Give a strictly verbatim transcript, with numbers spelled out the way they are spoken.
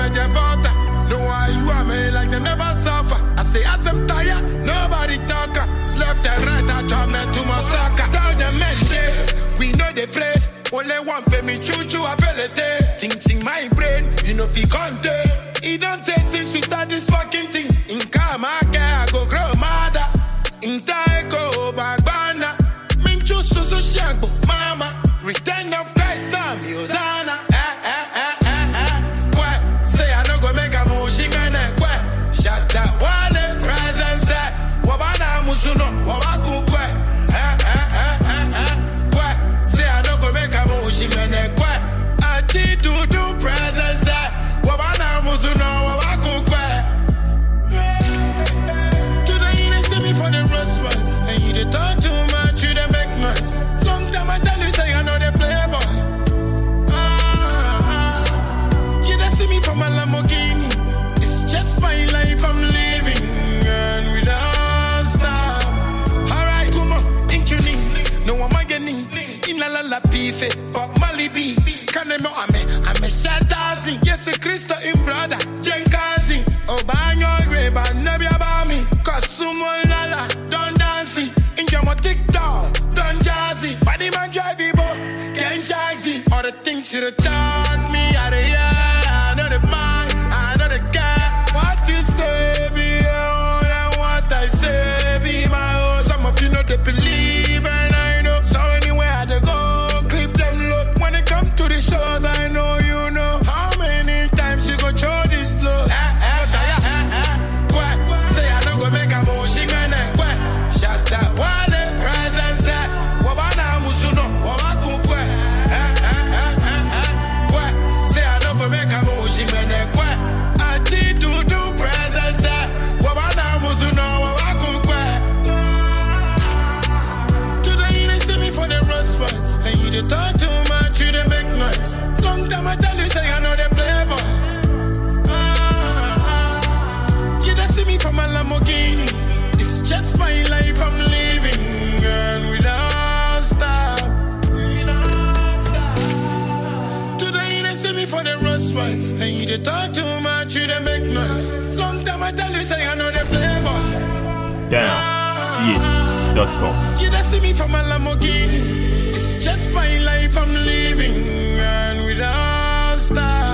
with your water. No why you are me like they never suffer. I say as I'm tired, nobody talker. Left and right, I turn me to my sucker. Tell them men say, we know they afraid. Only one for me, choo choo ability. Things in my brain, you know if you can't do. He don't say since we start this fucking thing. In Kama, I go grow mother. In Taiko, Bagbana. Min choose so so shagbo, mama. Return of Christ, now, Hosanna. Say I don't go make a motion and quack. Shut that wale presence. Wabana Musuno, Wabaku quack. Quack. Say I don't go make a motion and quack. I did do do presence. Wabana Musuno, Wabaku quack. Today you see me for the rest ones. And you did talk too much, you didn't make noise. Long time I tell you, say I know the playboy. See me from a Lamborghini. It's just my life I'm living, and we don't stop. Alright, come on, intuning. No one getting in la la la pife, but Malibi. Can I'm I'm a shatazing. Yes, a Christo in brother, Jenkazing. Oh, banyo, reba, nebia bami. Cause someone la la, don't dancing. In your TikTok, don't jazzy. Body man drive it, but can't jazzy. All the things you taught me, out of here. I know the man, I know the guy. What you say, be your own, and what I say, be my own. Some of you know they believe, and I know. So anywhere I go, clip them low. When it come to the shows, I know you know. How many times you go throw this blow? Ah, ah, ah, ah, ah. Quack, say I don't go make a motion, and then quack. Shut that wale presence. Wabana musuno, wabaku quack. Ah, ah, ah, ah, ah. Quack, say I don't go make a motion. And you did talk too much, you did make noise. Long time I tell you, say I know the playboy. Ah, you done see me from a Lamborghini. It's just my life I'm living, and we don't stop. We don't stop. Today you done see me for the Rolls Royce. And you did talk too much, you did make noise. Long time I tell you, say I know the playboy. Down G H dot com. You done see me from a Lamborghini. It's just my life I'm living, and we don't stop.